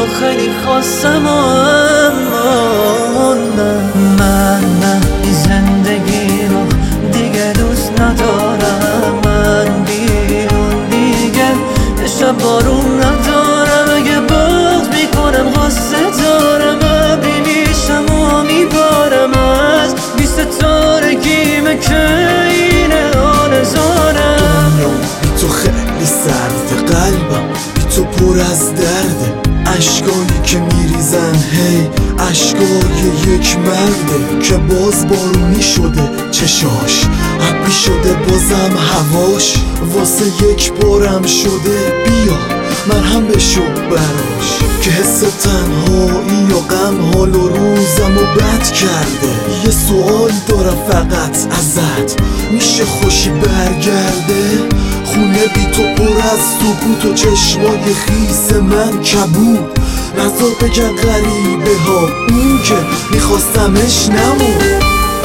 خیلی خواستم اما من این زندگی رو دیگه دوست ندارم. من بیرون دیگه شب بارون ندارم. اگه بغض میکنم غصه دارم، ابری میشم و میبارم از بی ستارگیم که اینه آرزارم. دنیا بی تو خیلی سرده، قلبم بی تو پر از درده. اشکایی که میریزن هی اشکای یک مرده که باز بارونی شده چشاش، ابری شده بازم هواش، واسه یک بارم شده. بیا مرهم بشو براش که حس تنهایی یا غم حال و روزم و بد کرده. یه سوال دارم فقط ازت، میشه خوشی برگرده؟ خونه بی تو پر از سکوت و چشمای خیس من کبود. نظر بگن غریبه ها اون که میخواستمش نمون.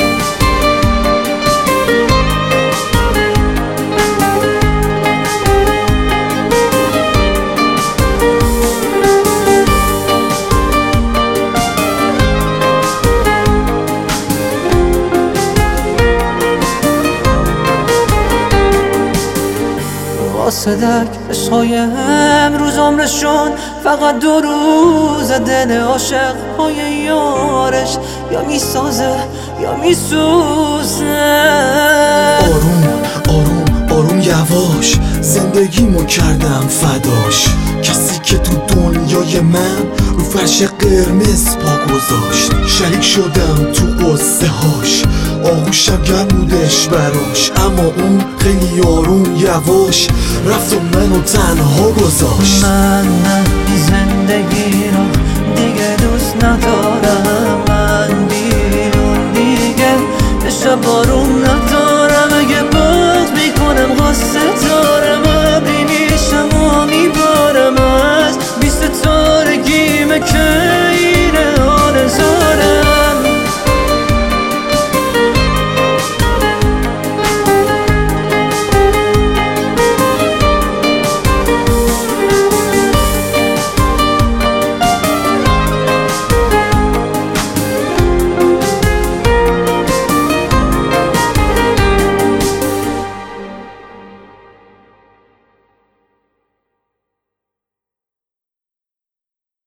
صدق عشقای امروز عمرشون فقط 2 روز. دل عاشق های یارش یا میسازه یا میسوزه. آروم آروم آروم یواش زندگیمو کردم فداش. کسی که تو دنیای من رو فرش قرمز پا گذاشت. شریک شدم تو قصه هاش، آغوشم گرمودش براش، اما اون خیلی آروم یواش رفت و منو تنها گذاشت. من این زندگی رو دیگه دوست ندارم.